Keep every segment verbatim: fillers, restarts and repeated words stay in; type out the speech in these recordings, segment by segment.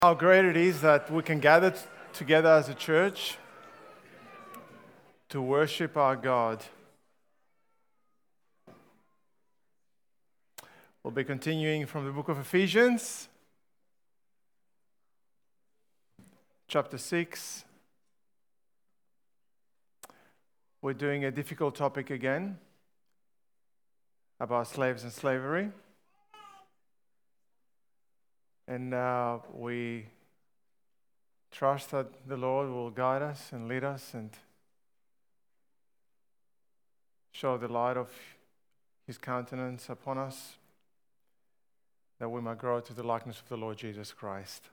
How great it is that we can gather t- together as a church to worship our God. We'll be continuing from the book of Ephesians, chapter six. We're doing a difficult topic again about slaves and slavery. And uh, we trust that the Lord will guide us and lead us and show the light of His countenance upon us, that we might grow to the likeness of the Lord Jesus Christ.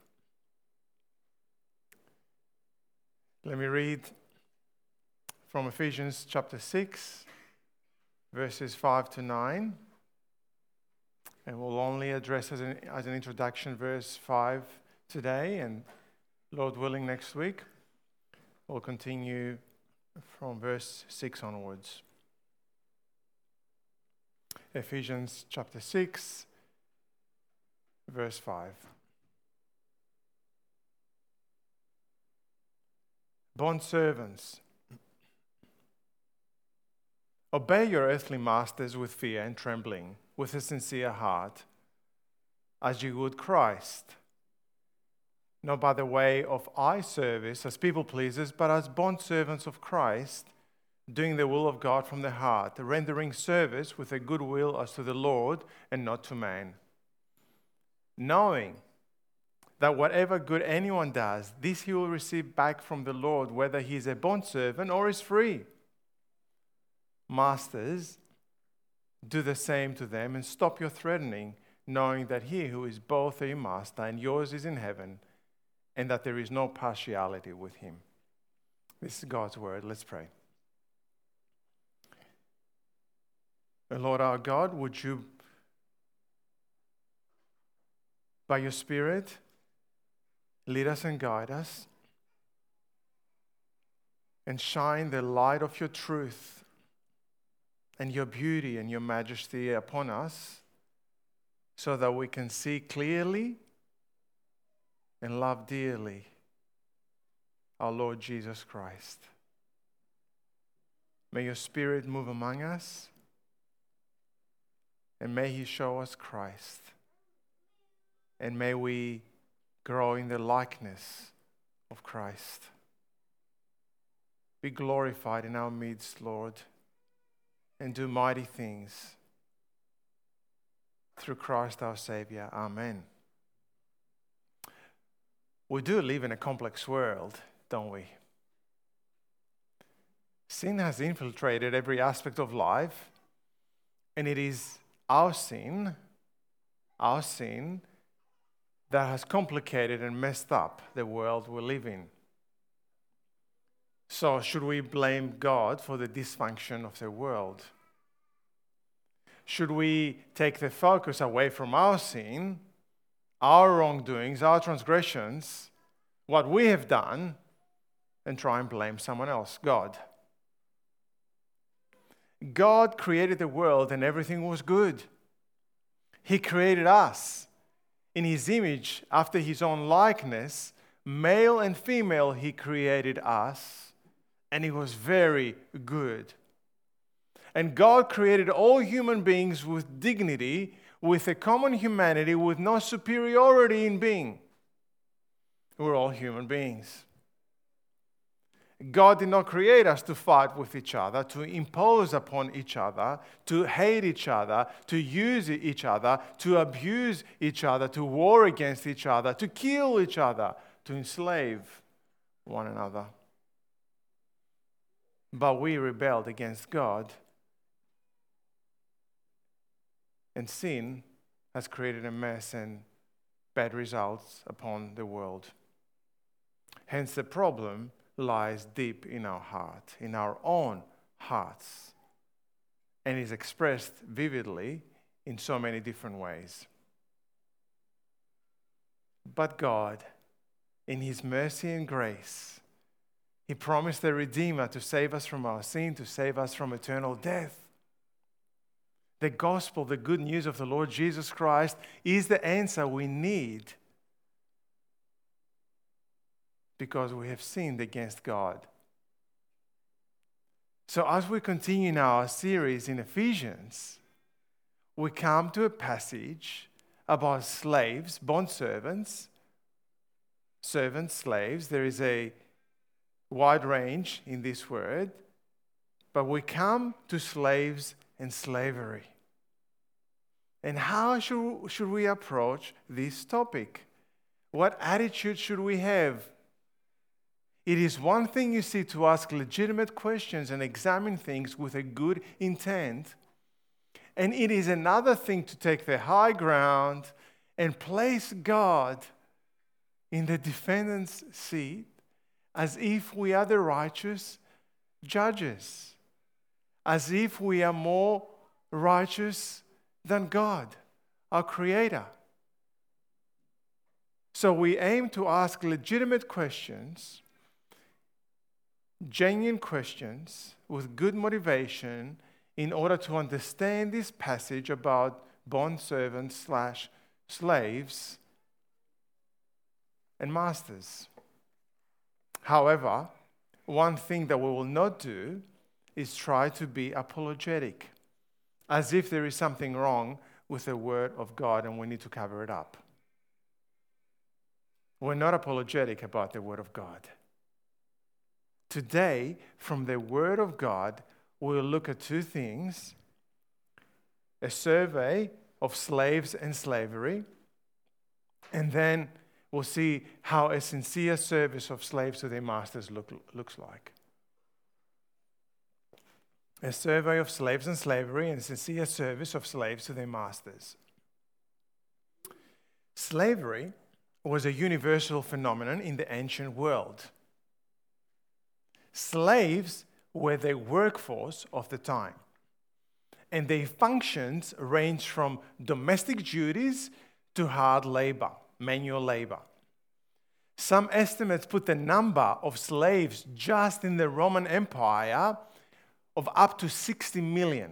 Let me read from Ephesians chapter six, verses five to nine. And we'll only address as an, as an introduction verse five today, and Lord willing next week we'll continue from verse six onwards. Ephesians chapter six, verse five. Bondservants, obey your earthly masters with fear and trembling, with a sincere heart, as you would Christ, not by the way of eye service as people pleasers, but as bondservants of Christ, doing the will of God from the heart, rendering service with a good will as to the Lord and not to man, knowing that whatever good anyone does, this he will receive back from the Lord, whether he is a bondservant or is free. Masters, do the same to them and stop your threatening, knowing that he who is both a master and yours is in heaven, and that there is no partiality with him. This is God's word. Let's pray. And Lord our God, would you, by your Spirit, lead us and guide us and shine the light of your truth and your beauty and your majesty upon us, so that we can see clearly and love dearly our Lord Jesus Christ. May your Spirit move among us, and may He show us Christ, and may we grow in the likeness of Christ. Be glorified in our midst, Lord, and do mighty things through Christ our Savior. Amen. We do live in a complex world, don't we? Sin has infiltrated every aspect of life, and it is our sin, our sin, that has complicated and messed up the world we live in. So, should we blame God for the dysfunction of the world? Should we take the focus away from our sin, our wrongdoings, our transgressions, what we have done, and try and blame someone else, God? God created the world and everything was good. He created us in His image, after His own likeness, male and female, He created us. And it was very good. And God created all human beings with dignity, with a common humanity, with no superiority in being. We're all human beings. God did not create us to fight with each other, to impose upon each other, to hate each other, to use each other, to abuse each other, to war against each other, to kill each other, to enslave one another. But we rebelled against God, and sin has created a mess and bad results upon the world. Hence, the problem lies deep in our heart, in our own hearts, and is expressed vividly in so many different ways. But God, in His mercy and grace, He promised a Redeemer to save us from our sin, to save us from eternal death. The gospel, the good news of the Lord Jesus Christ, is the answer we need because we have sinned against God. So as we continue now our series in Ephesians, we come to a passage about slaves, bondservants, servants, slaves. There is a wide range in this word, but we come to slaves and slavery. And how should, should we approach this topic? What attitude should we have? It is one thing, you see, to ask legitimate questions and examine things with a good intent. And it is another thing to take the high ground and place God in the defendant's seat as if we are the righteous judges, as if we are more righteous than God, our Creator. So we aim to ask legitimate questions, genuine questions with good motivation in order to understand this passage about bondservants slash slaves and masters. However, one thing that we will not do is try to be apologetic, as if there is something wrong with the Word of God and we need to cover it up. We're not apologetic about the Word of God. Today, from the Word of God, we'll look at two things: a survey of slaves and slavery, and then we'll see how a sincere service of slaves to their masters look, looks like. A survey of slaves and slavery and sincere service of slaves to their masters. Slavery was a universal phenomenon in the ancient world. Slaves were the workforce of the time, and their functions ranged from domestic duties to hard labor, manual labor. Some estimates put the number of slaves just in the Roman Empire of up to sixty million.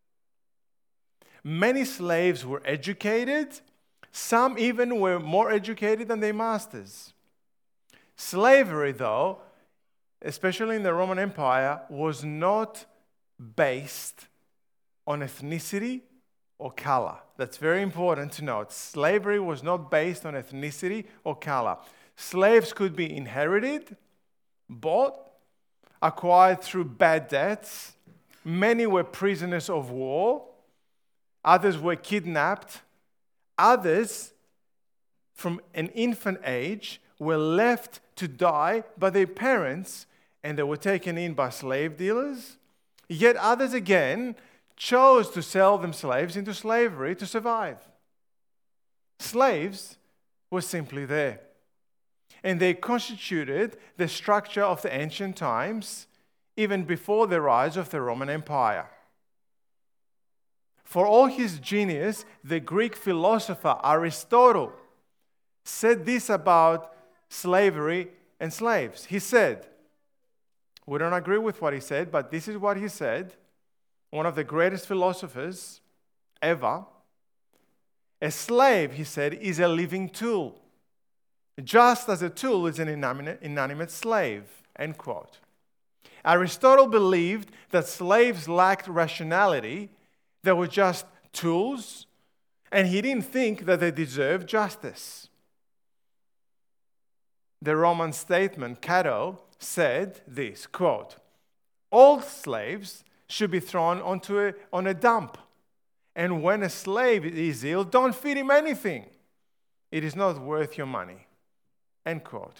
Many slaves were educated. Some even were more educated than their masters. Slavery, though, especially in the Roman Empire, was not based on ethnicity or color. That's very important to note. Slavery was not based on ethnicity or color. Slaves could be inherited, bought, acquired through bad debts. Many were prisoners of war. Others were kidnapped. Others, from an infant age, were left to die by their parents, and they were taken in by slave dealers. Yet others again chose to sell them slaves into slavery to survive. Slaves were simply there, and they constituted the structure of the ancient times, even before the rise of the Roman Empire. For all his genius, the Greek philosopher Aristotle said this about slavery and slaves. He said, we don't agree with what he said, but this is what he said, one of the greatest philosophers ever. A slave, he said, is a living tool, just as a tool is an inanimate, inanimate slave, end quote. Aristotle believed that slaves lacked rationality. They were just tools, and he didn't think that they deserved justice. The Roman statesman Cato said this, quote, all slaves should be thrown onto a, on a dump, and when a slave is ill, don't feed him anything. It is not worth your money, end quote.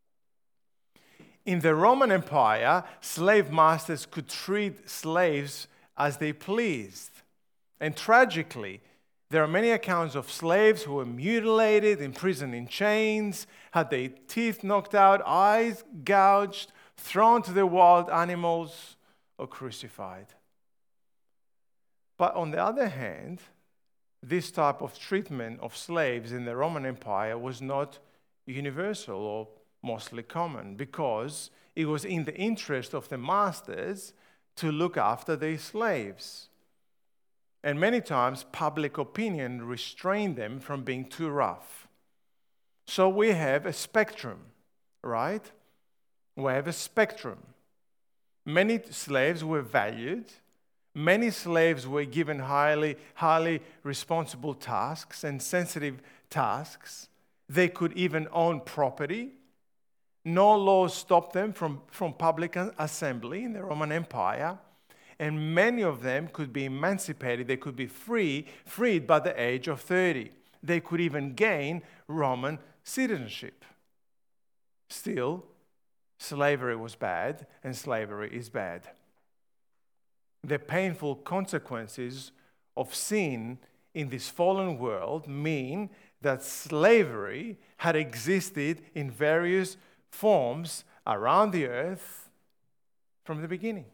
In the Roman Empire, slave masters could treat slaves as they pleased. And tragically, there are many accounts of slaves who were mutilated, imprisoned in chains, had their teeth knocked out, eyes gouged, thrown to the wild animals, or crucified. But on the other hand, this type of treatment of slaves in the Roman Empire was not universal or mostly common, because it was in the interest of the masters to look after their slaves. And many times, public opinion restrained them from being too rough. So we have a spectrum, right? We have a spectrum. Many slaves were valued. Many slaves were given highly, highly responsible tasks and sensitive tasks. They could even own property. No laws stopped them from, from public assembly in the Roman Empire. And many of them could be emancipated. They could be free, freed by the age of thirty. They could even gain Roman citizenship. Still, slavery was bad, and slavery is bad. The painful consequences of sin in this fallen world mean that slavery had existed in various forms around the earth from the beginning.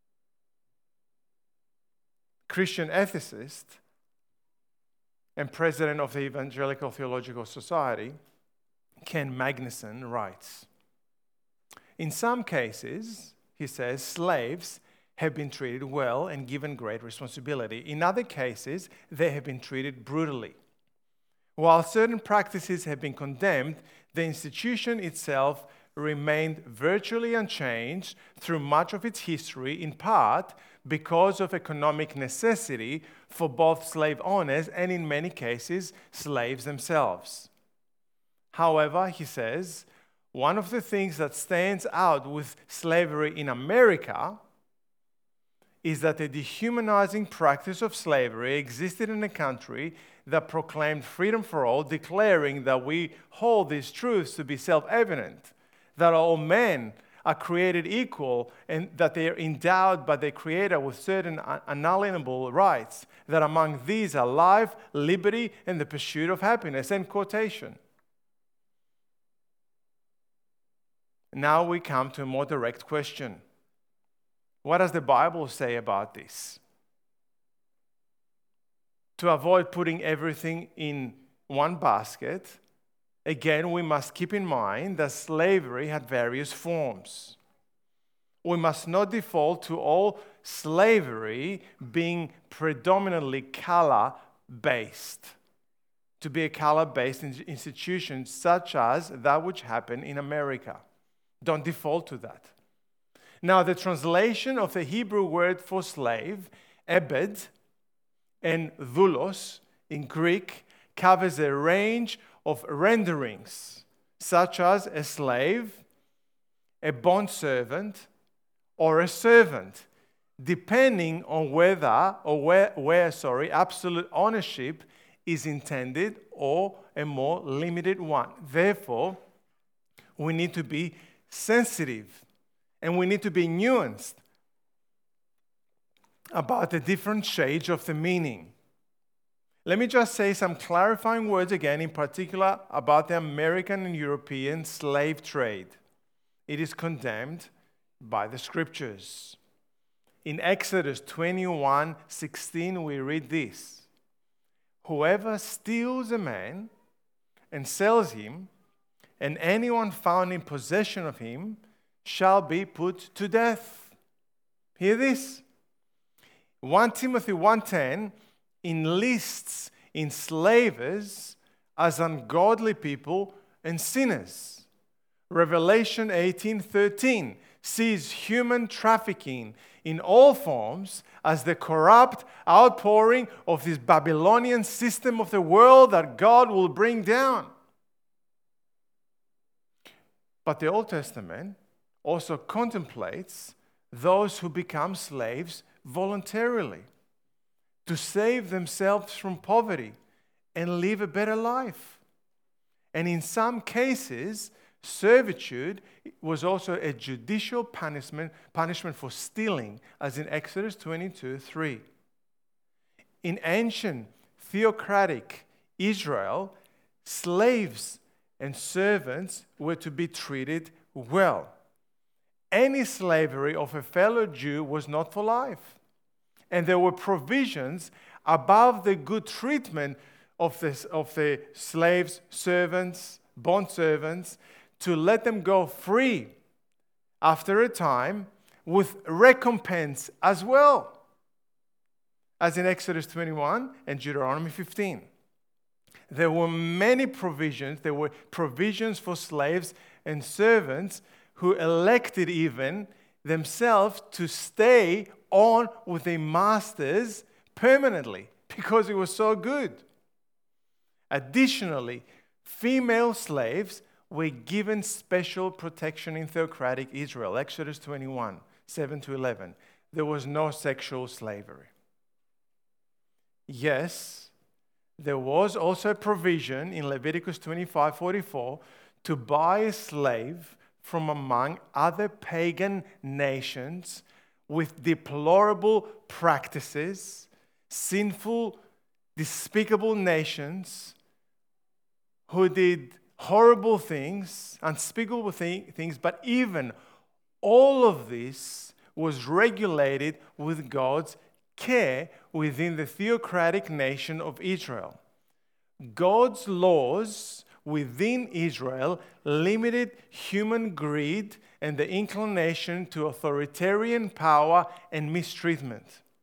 Christian ethicist and president of the Evangelical Theological Society, Ken Magnuson, writes, "In some cases," he says, "slaves have been treated well and given great responsibility. In other cases, they have been treated brutally. While certain practices have been condemned, the institution itself remained virtually unchanged through much of its history, in part because of economic necessity for both slave owners and, in many cases, slaves themselves. However," he says, "one of the things that stands out with slavery in America is that the dehumanizing practice of slavery existed in a country that proclaimed freedom for all, declaring that we hold these truths to be self-evident, that all men are created equal and that they are endowed by their Creator with certain unalienable rights, that among these are life, liberty, and the pursuit of happiness." End quotation. Now we come to a more direct question. What does the Bible say about this? To avoid putting everything in one basket, again, we must keep in mind that slavery had various forms. We must not default to all slavery being predominantly color-based, to be a color-based institution such as that which happened in America. Don't default to that. Now, the translation of the Hebrew word for slave, ebed, and doulos in Greek covers a range of renderings, such as a slave, a bondservant, or a servant, depending on whether or where, where sorry, absolute ownership is intended or a more limited one. Therefore, we need to be sensitive and we need to be nuanced about the different shades of the meaning. Let me just say some clarifying words again, in particular about the American and European slave trade. It is condemned by the scriptures. In Exodus twenty-one sixteen, we read this: "Whoever steals a man and sells him, and anyone found in possession of him, shall be put to death." Hear this. First Timothy one ten enlists enslavers as ungodly people and sinners. Revelation eighteen thirteen sees human trafficking in all forms as the corrupt outpouring of this Babylonian system of the world that God will bring down. But the Old Testament also contemplates those who become slaves voluntarily to save themselves from poverty and live a better life. And in some cases, servitude was also a judicial punishment, punishment for stealing, as in Exodus twenty-two three. In ancient theocratic Israel, slaves and servants were to be treated well. Any slavery of a fellow Jew was not for life. And there were provisions above the good treatment of the, of the slaves, servants, bondservants, to let them go free after a time with recompense as well, as in Exodus twenty-one and Deuteronomy fifteen. there were many provisions. There were provisions for slaves and servants who elected even themselves to stay on with their masters permanently because it was so good. Additionally, female slaves were given special protection in theocratic Israel. Exodus twenty-one, seven to eleven. There was no sexual slavery. Yes, there was also a provision in Leviticus twenty-five forty-four to buy a slave from among other pagan nations with deplorable practices, sinful, despicable nations who did horrible things, unspeakable th- things, but even all of this was regulated with God's care within the theocratic nation of Israel. God's laws within Israel limited human greed and the inclination to authoritarian power and mistreatment.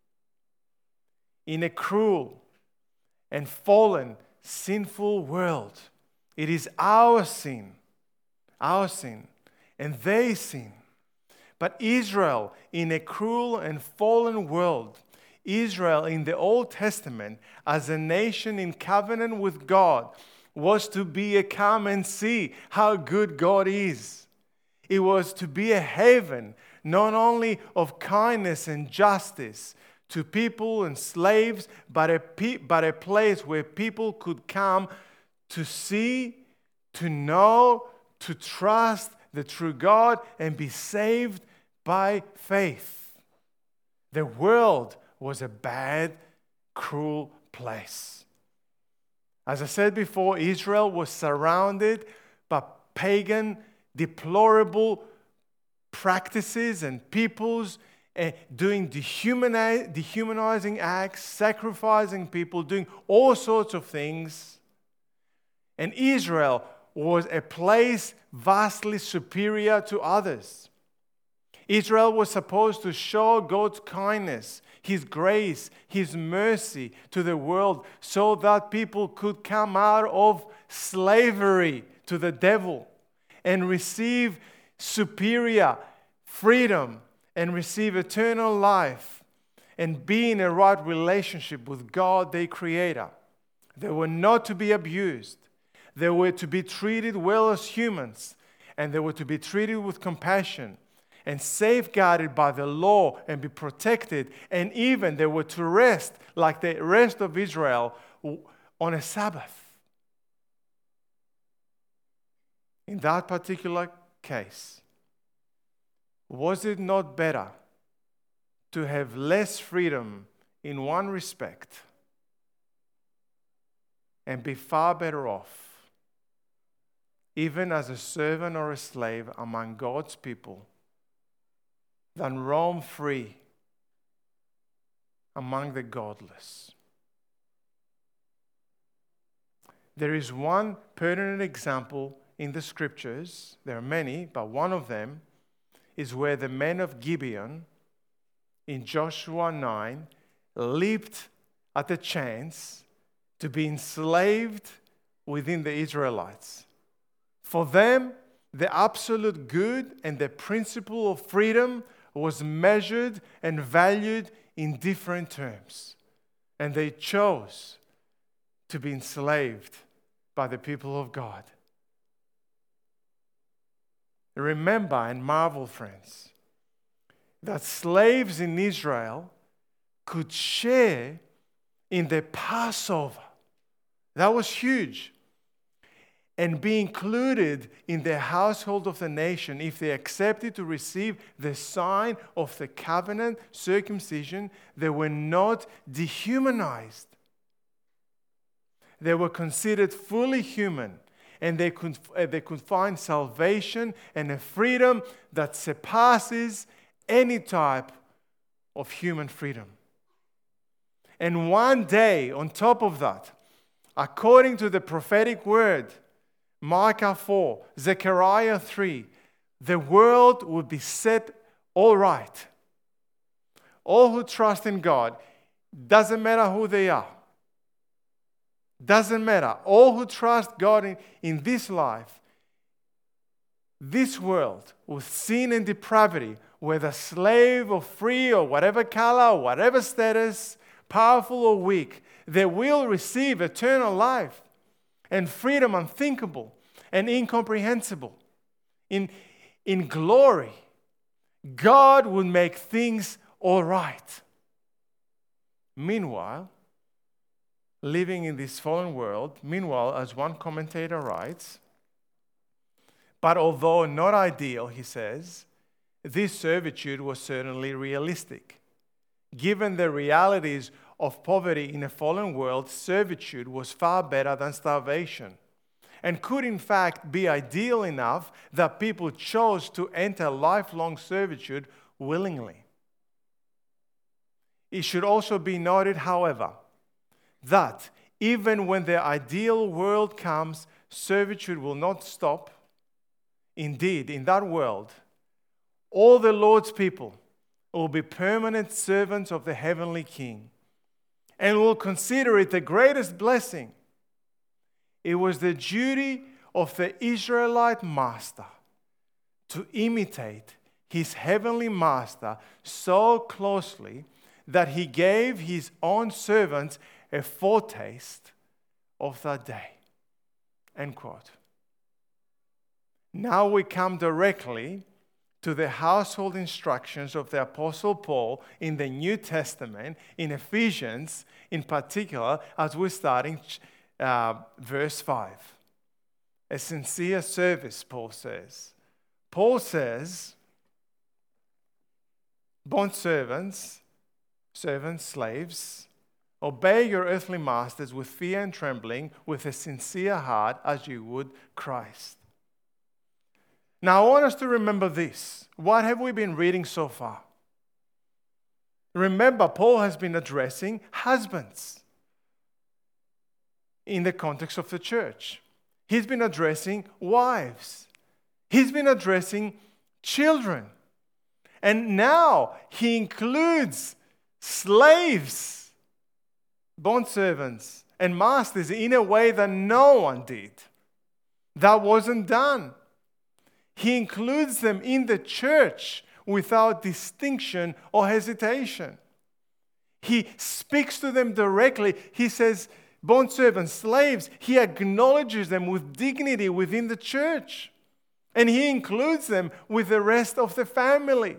In a cruel and fallen, sinful world, it is our sin, our sin, and their sin. But Israel, in a cruel and fallen world, Israel in the Old Testament, as a nation in covenant with God, was to be a come and see how good God is. It was to be a haven, not only of kindness and justice to people and slaves, but a, pe- but a place where people could come to see, to know, to trust the true God and be saved by faith. The world was a bad, cruel place. As I said before, Israel was surrounded by pagan, deplorable practices and peoples uh, doing dehumanize, dehumanizing acts, sacrificing people, doing all sorts of things. And Israel was a place vastly superior to others. Israel was supposed to show God's kindness, His grace, His mercy to the world so that people could come out of slavery to the devil and receive superior freedom and receive eternal life and be in a right relationship with God, their Creator. They were not to be abused. They were to be treated well as humans, and they were to be treated with compassion and safeguarded by the law and be protected. And even they were to rest like the rest of Israel on a Sabbath. In that particular case, was it not better to have less freedom in one respect and be far better off, even as a servant or a slave among God's people, than roam free among the godless? There is one pertinent example in the scriptures. There are many, but one of them is where the men of Gibeon in Joshua nine leaped at the chance to be enslaved within the Israelites. For them, the absolute good and the principle of freedom was measured and valued in different terms. And they chose to be enslaved by the people of God. Remember and marvel, friends, that slaves in Israel could share in the Passover. That was huge. And be included in the household of the nation if they accepted to receive the sign of the covenant, circumcision. They were not dehumanized. They were considered fully human, and they could, they could find salvation and a freedom that surpasses any type of human freedom. And one day, on top of that, according to the prophetic word, Micah four, Zechariah three, the world would be set all right. All who trust in God, doesn't matter who they are, Doesn't matter. All who trust God in, in this life, this world, with sin and depravity, whether slave or free or whatever color or whatever status, powerful or weak, they will receive eternal life and freedom unthinkable and incomprehensible. In, in glory, God will make things all right. Meanwhile, living in this fallen world, meanwhile, as one commentator writes, but although not ideal, he says, this servitude was certainly realistic. Given the realities of poverty in a fallen world, servitude was far better than starvation, and could in fact be ideal enough that people chose to enter lifelong servitude willingly. It should also be noted, however, that even when the ideal world comes, servitude will not stop. Indeed, in that world, all the Lord's people will be permanent servants of the heavenly King and will consider it the greatest blessing. It was the duty of the Israelite master to imitate his heavenly master so closely that he gave his own servants a foretaste of that day. End quote. Now we come directly to the household instructions of the Apostle Paul in the New Testament, in Ephesians in particular, as we're starting uh, verse five. A sincere service, Paul says. Paul says, bondservants, servants, slaves, obey your earthly masters with fear and trembling, with a sincere heart, as you would Christ. Now, I want us to remember this. What have we been reading so far? Remember, Paul has been addressing husbands in the context of the church. He's been addressing wives. He's been addressing children. And now he includes slaves, bondservants, and masters in a way that no one did. That wasn't done. He includes them in the church without distinction or hesitation. He speaks to them directly. He says, bondservants, slaves, he acknowledges them with dignity within the church. And he includes them with the rest of the family.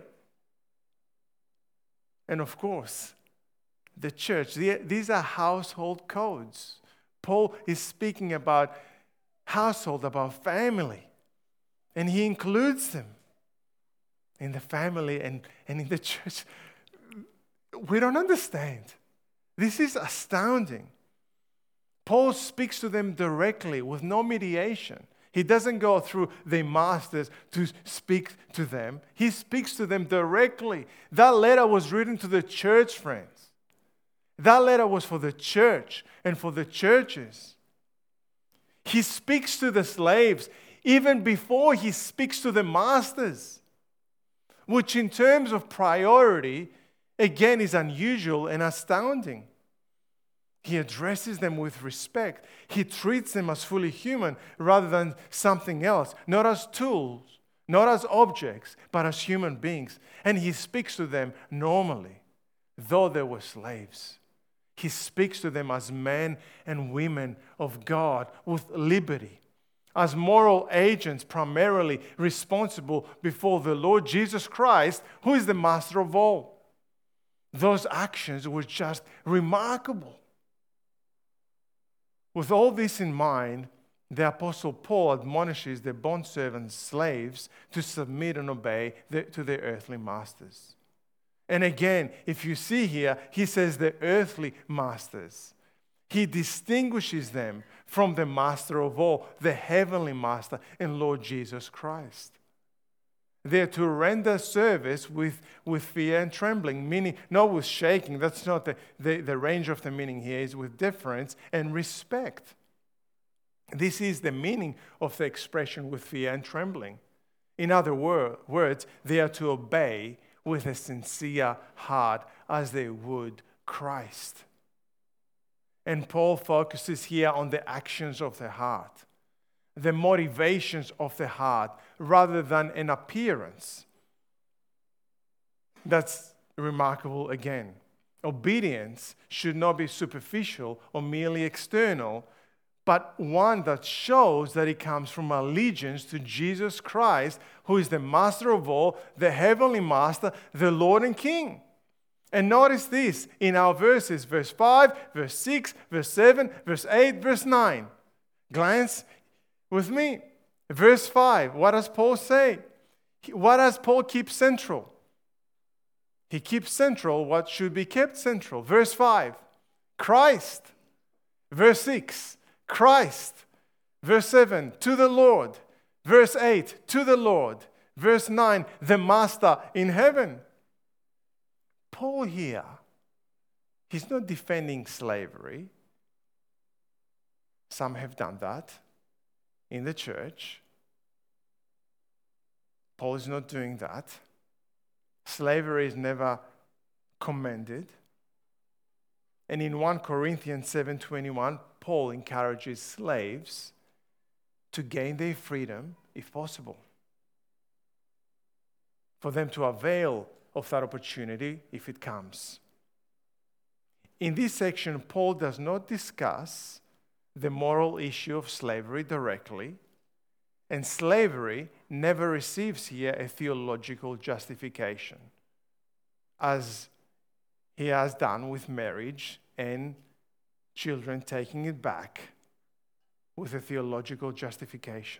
And of course, the church, these are household codes. Paul is speaking about household, about family. And he includes them in the family and, and in the church. We don't understand. This is astounding. Paul speaks to them directly with no mediation. He doesn't go through the masters to speak to them. He speaks to them directly. That letter was written to the church, friends. That letter was for the church and for the churches. He speaks to the slaves even before he speaks to the masters, which in terms of priority, again, is unusual and astounding. He addresses them with respect. He treats them as fully human rather than something else, not as tools, not as objects, but as human beings. And he speaks to them normally, though they were slaves. He speaks to them as men and women of God with liberty, as moral agents primarily responsible before the Lord Jesus Christ, who is the master of all. Those actions were just remarkable. With all this in mind, the Apostle Paul admonishes the bondservants, slaves, to submit and obey the, to their earthly masters. And again, if you see here, he says the earthly masters. He distinguishes them from the master of all, the heavenly master and Lord Jesus Christ. They are to render service with, with fear and trembling, meaning not with shaking. That's not the, the, the range of the meaning here. Is with deference and respect. This is the meaning of the expression with fear and trembling. In other wor- words, they are to obey with a sincere heart as they would Christ. And Paul focuses here on the actions of the heart, the motivations of the heart, rather than an appearance. That's remarkable again. Obedience should not be superficial or merely external, but one that shows that it comes from allegiance to Jesus Christ, who is the master of all, the heavenly master, the Lord and King. And notice this in our verses, verse five, verse six, verse seven, verse eight, verse nine. Glance with me. Verse five, what does Paul say? What does Paul keep central? He keeps central what should be kept central. Verse five, Christ. Verse six, Christ. Verse seven, to the Lord. Verse eight, to the Lord. Verse nine, the Master in heaven. Paul here, he's not defending slavery. Some have done that in the church. Paul is not doing that. Slavery is never commended. And in First Corinthians seven twenty-one, Paul encourages slaves to gain their freedom if possible, for them to avail of that opportunity if it comes. In this section, Paul does not discuss the moral issue of slavery directly, and slavery never receives here a theological justification, as he has done with marriage and children taking it back with a theological justification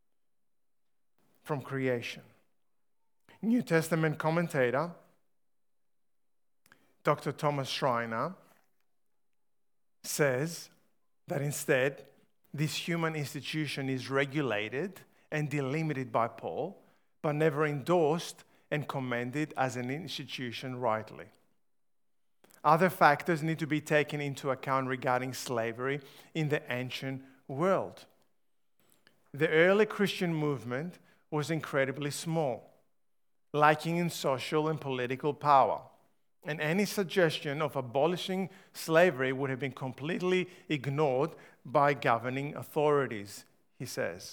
from creation. New Testament commentator Doctor Thomas Schreiner says that instead, this human institution is regulated and delimited by Paul, but never endorsed and commended as an institution rightly. Other factors need to be taken into account regarding slavery in the ancient world. The early Christian movement was incredibly small, lacking in social and political power, and any suggestion of abolishing slavery would have been completely ignored by governing authorities, he says.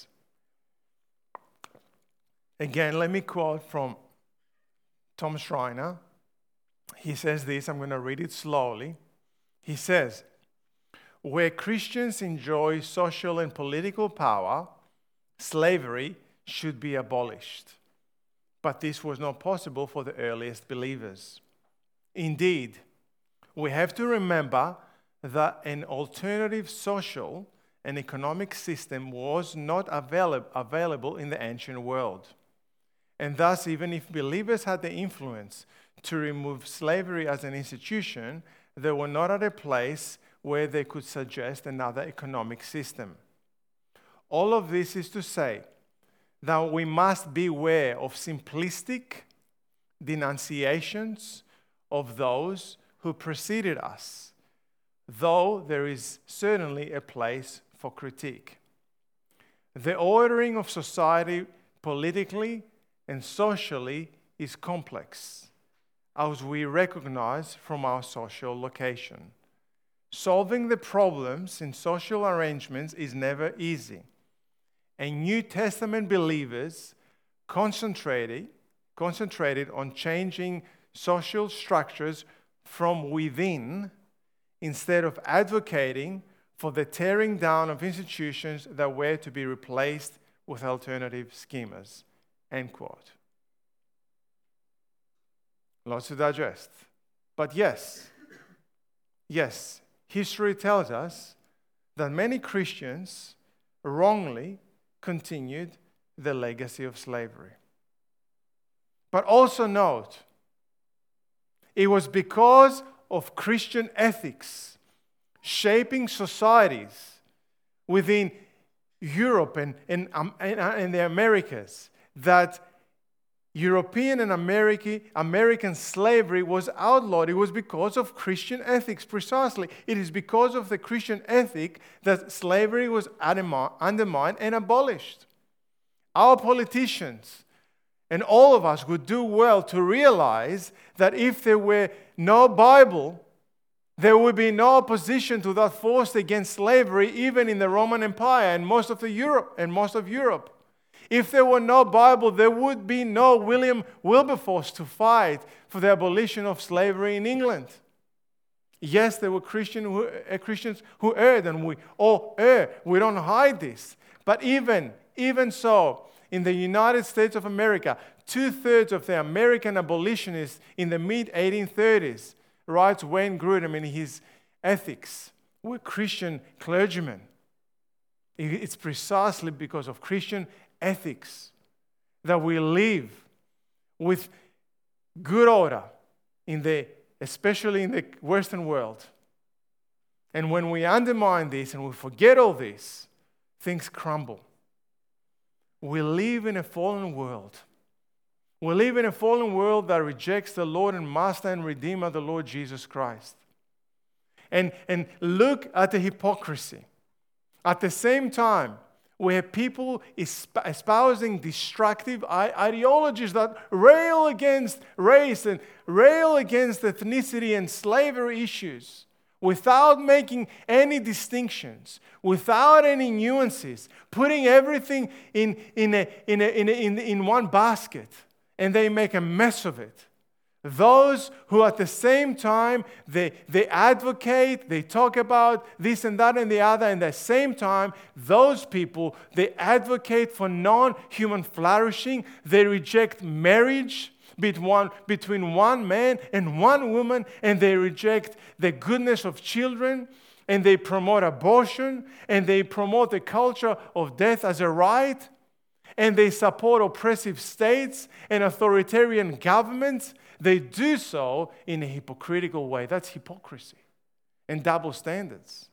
Again, let me quote from Tom Schreiner. He says this, I'm going to read it slowly. He says, where Christians enjoy social and political power, slavery should be abolished. But this was not possible for the earliest believers. Indeed, we have to remember that an alternative social and economic system was not avail- available in the ancient world. And thus, even if believers had the influence to remove slavery as an institution, they were not at a place where they could suggest another economic system. All of this is to say that we must beware of simplistic denunciations of those who preceded us, though there is certainly a place for critique. The ordering of society politically and socially is complex, as we recognize from our social location. Solving the problems in social arrangements is never easy, and New Testament believers concentrated, concentrated on changing social structures from within instead of advocating for the tearing down of institutions that were to be replaced with alternative schemas. End quote. Lots to digest. But yes, yes, history tells us that many Christians wrongly continued the legacy of slavery. But also note, it was because of Christian ethics shaping societies within Europe and, and, um, and, and the Americas that European and American, American slavery was outlawed. It was because of Christian ethics, precisely. It is because of the Christian ethic that slavery was undermined and abolished. Our politicians and all of us would do well to realize that if there were no Bible There would be no opposition to that force against slavery, even in the Roman Empire and most of the Europe and most of Europe. If there were no Bible, there would be no William Wilberforce to fight for the abolition of slavery in England. Yes, there were Christian who, uh, Christians who erred, and we all err. We don't hide this. But even, even so, in the United States of America, two-thirds of the American abolitionists in the mid eighteen thirties, writes Wayne Grudem in his Ethics, were Christian clergymen. It's precisely because of Christian ethics that we live with good order in the especially in the Western world. And when we undermine this and we forget all this, things crumble. We live in a fallen world. We live in a fallen world that rejects the Lord and Master and Redeemer, the Lord Jesus Christ. And, and look at the hypocrisy. At the same time, we have people espousing destructive ideologies that rail against race and rail against ethnicity and slavery issues without making any distinctions, without any nuances, putting everything in, in, a, in, a, in, a, in, in one basket, and they make a mess of it. Those who at the same time, they, they advocate, they talk about this and that and the other, and at the same time, those people, they advocate for non-human flourishing. They reject marriage between one, between one man and one woman, and they reject the goodness of children, and they promote abortion, and they promote the culture of death as a right, and they support oppressive states and authoritarian governments. They do so in a hypocritical way. That's hypocrisy and double standards.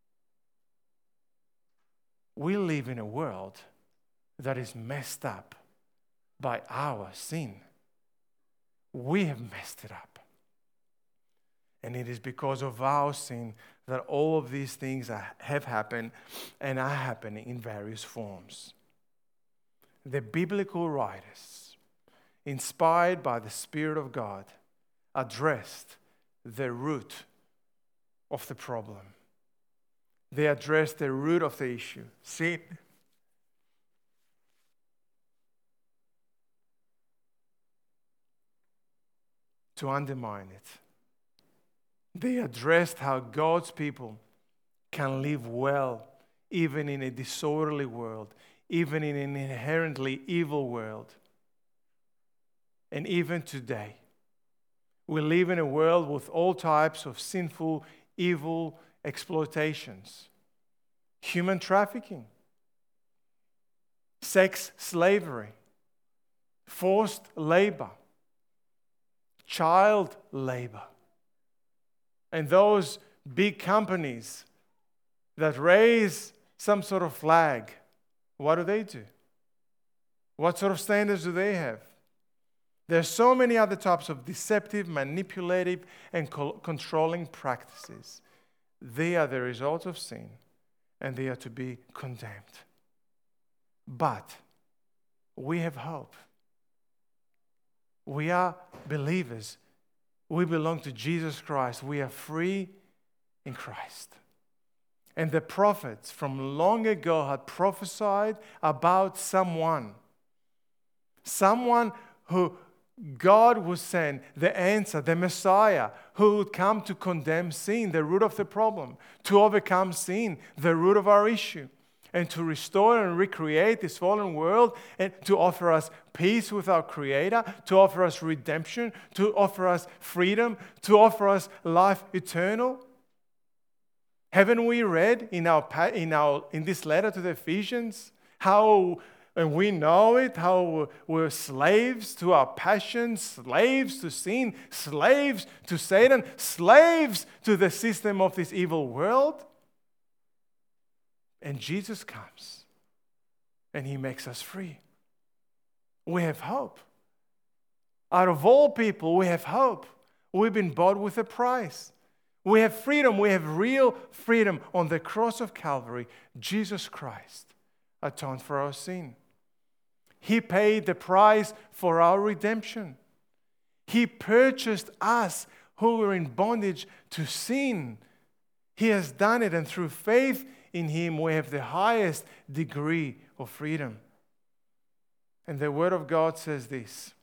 We live in a world that is messed up by our sin. We have messed it up. And it is because of our sin that all of these things have happened and are happening in various forms. The biblical writers, inspired by the Spirit of God, addressed the root of the problem. They addressed the root of the issue, sin. To undermine it. They addressed how God's people can live well even in a disorderly world, even in an inherently evil world. And even today, we live in a world with all types of sinful, evil exploitations. Human trafficking, sex slavery, forced labor, child labor. And those big companies that raise some sort of flag, what do they do? What sort of standards do they have? There are so many other types of deceptive, manipulative, and co- controlling practices. They are the result of sin, and they are to be condemned. But we have hope. We are believers. We belong to Jesus Christ. We are free in Christ. And the prophets from long ago had prophesied about someone. Someone who God would send, the answer, the Messiah, who would come to condemn sin, the root of the problem, to overcome sin, the root of our issue, and to restore and recreate this fallen world, and to offer us peace with our Creator, to offer us redemption, to offer us freedom, to offer us life eternal. Haven't we read in our in our in this letter to the Ephesians how, and we know it, how we're slaves to our passions, slaves to sin, slaves to Satan, slaves to the system of this evil world? And Jesus comes and He makes us free. We have hope. Out of all people, we have hope. We've been bought with a price. We have freedom. We have real freedom. On the cross of Calvary, Jesus Christ atoned for our sin. He paid the price for our redemption. He purchased us who were in bondage to sin. He has done it, and through faith in Him, we have the highest degree of freedom. And the Word of God says this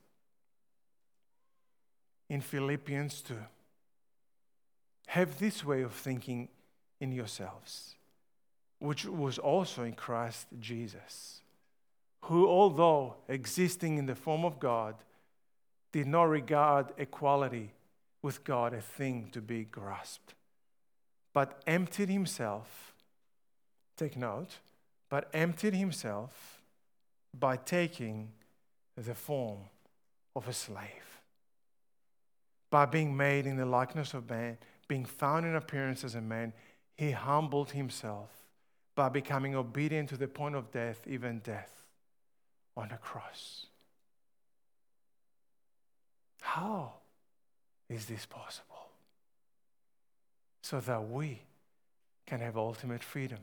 in Philippians two. Have this way of thinking in yourselves, which was also in Christ Jesus, who, although existing in the form of God, did not regard equality with God a thing to be grasped, but emptied himself, take note, but emptied himself by taking the form of a slave. By being made in the likeness of man, being found in appearance as a man, he humbled himself by becoming obedient to the point of death, even death on a cross. How is this possible? So that we can have ultimate freedom.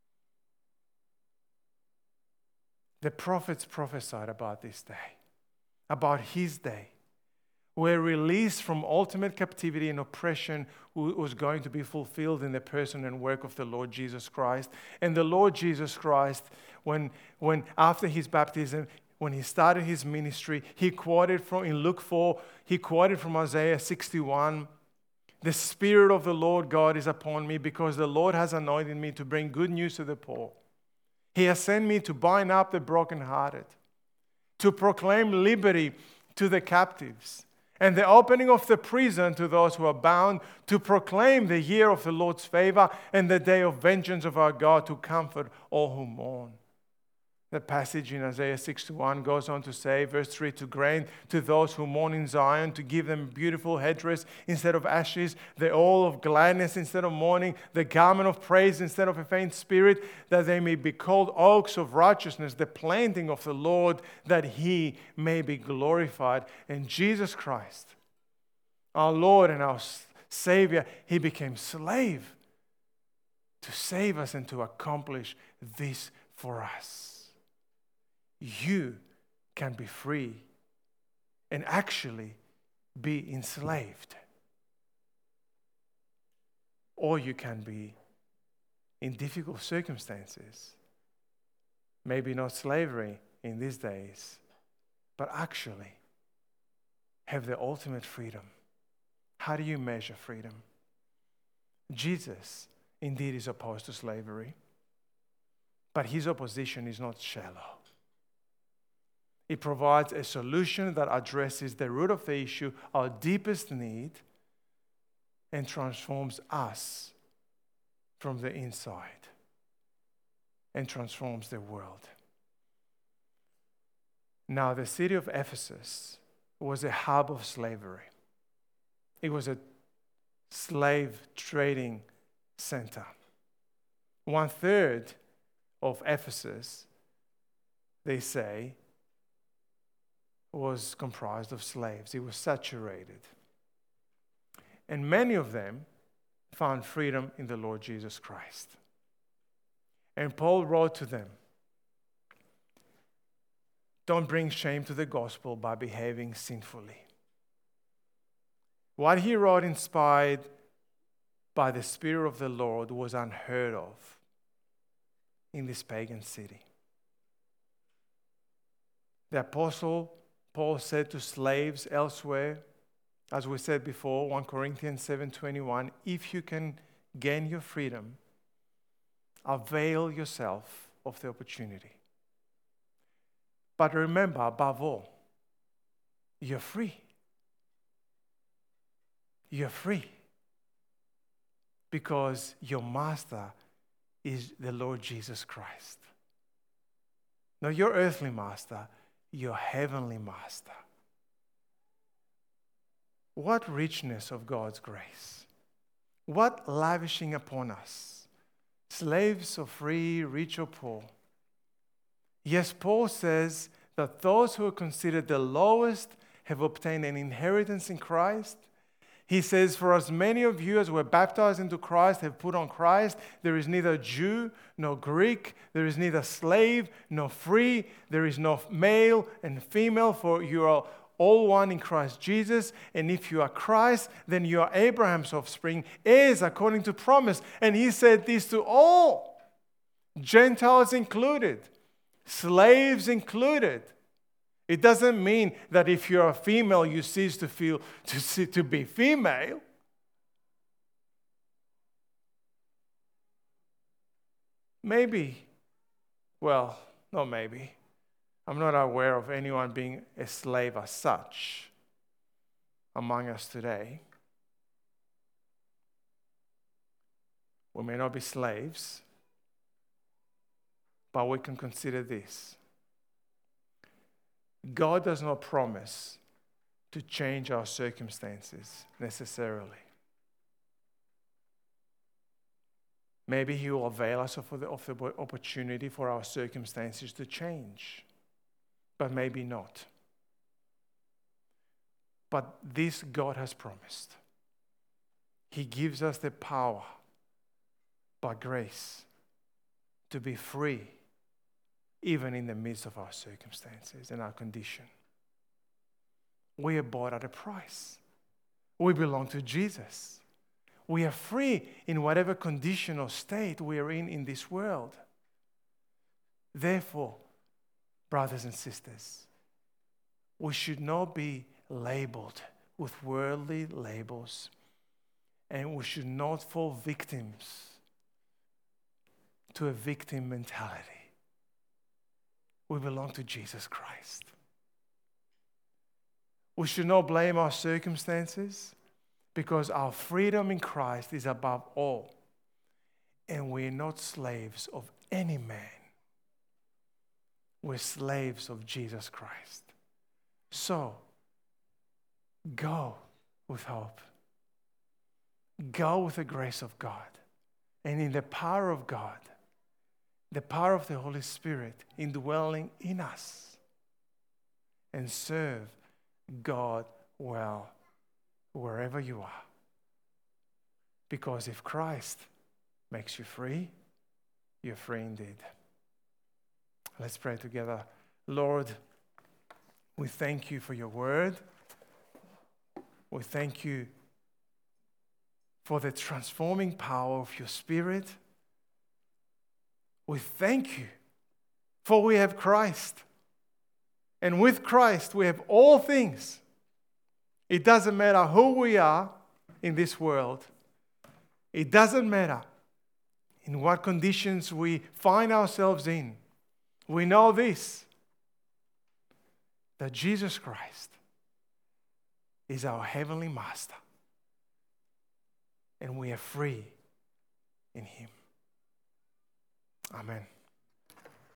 The prophets prophesied about this day, about his day, where release from ultimate captivity and oppression was going to be fulfilled in the person and work of the Lord Jesus Christ. And the Lord Jesus Christ, when, when after his baptism, when he started his ministry, he quoted from, in Luke four, he quoted from Isaiah sixty-one, "The Spirit of the Lord God is upon me, because the Lord has anointed me to bring good news to the poor. He has sent me to bind up the brokenhearted, to proclaim liberty to the captives, and the opening of the prison to those who are bound, to proclaim the year of the Lord's favor and the day of vengeance of our God, to comfort all who mourn." The passage in Isaiah sixty-one goes on to say, verse three, "To grant to those who mourn in Zion, to give them beautiful headdress instead of ashes, the oil of gladness instead of mourning, the garment of praise instead of a faint spirit, that they may be called oaks of righteousness, the planting of the Lord, that he may be glorified." And Jesus Christ, our Lord and our Savior, he became slave to save us and to accomplish this for us. You can be free and actually be enslaved. Or you can be in difficult circumstances. Maybe not slavery in these days, but actually have the ultimate freedom. How do you measure freedom? Jesus indeed is opposed to slavery, but his opposition is not shallow. It provides a solution that addresses the root of the issue, our deepest need, and transforms us from the inside and transforms the world. Now, the city of Ephesus was a hub of slavery. It was a slave trading center. One third of Ephesus, they say, was comprised of slaves. It was saturated. And many of them found freedom in the Lord Jesus Christ. And Paul wrote to them, "Don't bring shame to the gospel by behaving sinfully." What he wrote, inspired by the Spirit of the Lord, was unheard of in this pagan city. The apostle Paul said to slaves elsewhere, as we said before, First Corinthians seven twenty-one, "If you can gain your freedom, avail yourself of the opportunity. But remember, above all, you're free. You're free because your master is the Lord Jesus Christ. Not your earthly master, your heavenly master." What richness of God's grace. What lavishing upon us. Slaves or free, rich or poor. Yes, Paul says that those who are considered the lowest have obtained an inheritance in Christ. He says, "For as many of you as were baptized into Christ have put on Christ, there is neither Jew nor Greek, there is neither slave nor free, there is no male and female, for you are all one in Christ Jesus. And if you are Christ, then you are Abraham's offspring, heirs according to promise. And he said this to all, Gentiles included, slaves included. It doesn't mean that if you're a female, you cease to feel to, see, to be female. Maybe, well, not maybe. I'm not aware of anyone being a slave as such among us today. We may not be slaves, but we can consider this. God does not promise to change our circumstances necessarily. Maybe He will avail us of the, of the opportunity for our circumstances to change, but maybe not. But this God has promised. He gives us the power by grace to be free, even in the midst of our circumstances and our condition. We are bought at a price. We belong to Jesus. We are free in whatever condition or state we are in in this world. Therefore, brothers and sisters, we should not be labeled with worldly labels, and we should not fall victims to a victim mentality. We belong to Jesus Christ. We should not blame our circumstances, because our freedom in Christ is above all. And we're not slaves of any man. We're slaves of Jesus Christ. So, go with hope. Go with the grace of God. And in the power of God, the power of the Holy Spirit indwelling in us. And serve God well wherever you are. Because if Christ makes you free, you're free indeed. Let's pray together. Lord, we thank you for your word. We thank you for the transforming power of your Spirit. We thank you for we have Christ. And with Christ we have all things. It doesn't matter who we are in this world. It doesn't matter in what conditions we find ourselves in. We know this, that Jesus Christ is our heavenly master. And we are free in Him. Amen.